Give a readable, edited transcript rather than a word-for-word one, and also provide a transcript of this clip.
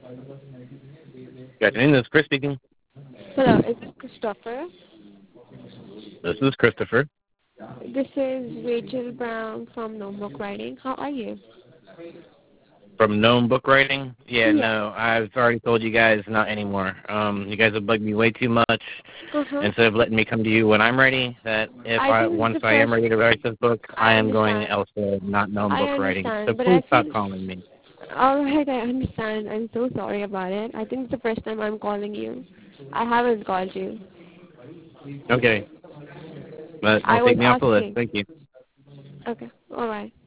Good afternoon, this is Chris speaking. Hello, is this Christopher? This is Christopher. This is Rachel Brown from No Book Writing. How are you? From Gnome Book Writing? Yeah, Yeah. no, I've already told you guys not anymore. You guys have bugged me way too much. Uh-huh. Instead of letting me come to you when I'm ready, that if I think it's once the I am first. ready to write this book, I I am going understand. elsewhere, not Gnome I Book Writing. So understand, but please I stop feel. calling me. All right, I understand. I'm so sorry about it. I think it's the first time I'm calling you. I haven't called you. Okay, but I I'll was take me off the list. asking. Thank you. Okay. All right.